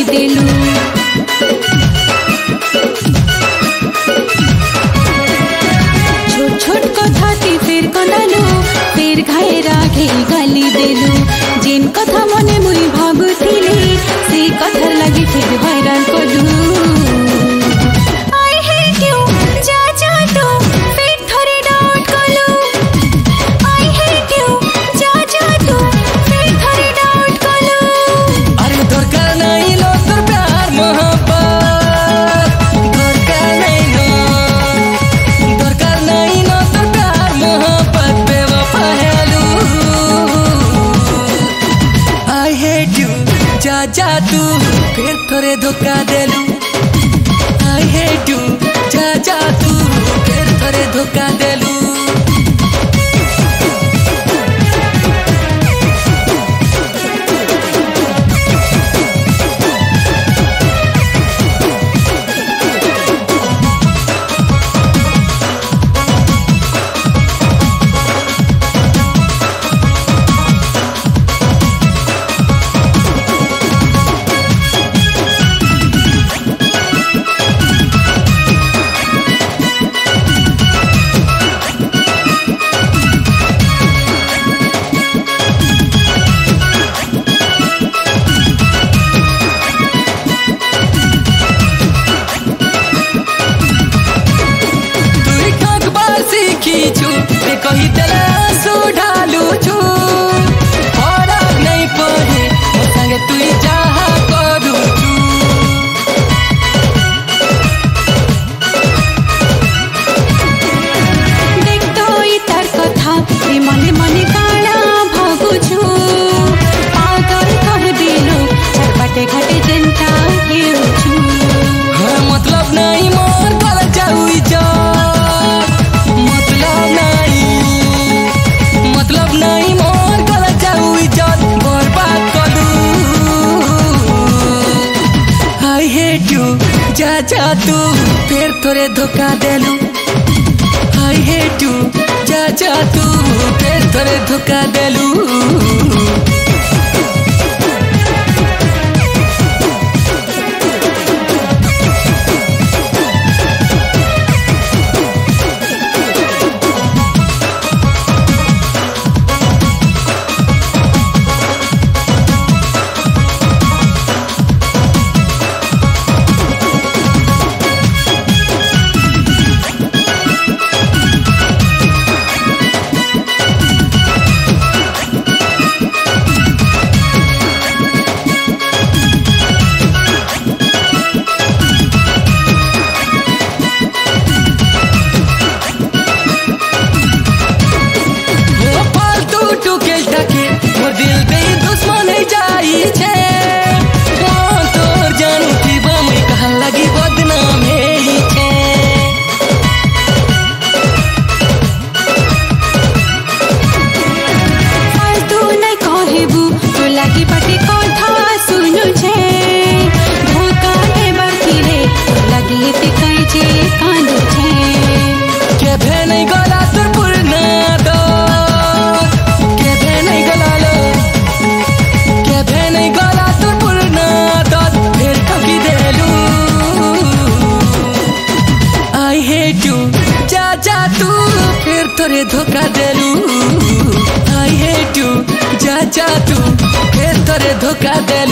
देलू छोट छोट कथा के फिर कनालू फिर घाए राघे गाली देलू जेन कथा मने मुई भाबुथिली से कथार लगी फिर हैरान कलू जा तू फिर थोड़े धोखा देलू आई हेट यू जा तू फिर थोड़े धोखा देलू कही तेरा आंसू ढालू छू फरक नहीं पड़े मोर संगे तुई जहाँ करू छू देख तो तार कथा मने मने काना भाबुछु पागल कह दिलो चरपटे घाटे जनता हेउछु मतलब नहीं मोर गल जाऊ नहीं मोर गल जाऊ इज्जत बर्बाद करू आई हेट यू जा तू फिर थोड़े धोखा देलू आई हेट यू जा तू फिर थोड़े धोखा देलू थोड़े धोखा देलू आई हेट यू जा तू फिर थोड़े धोखा दे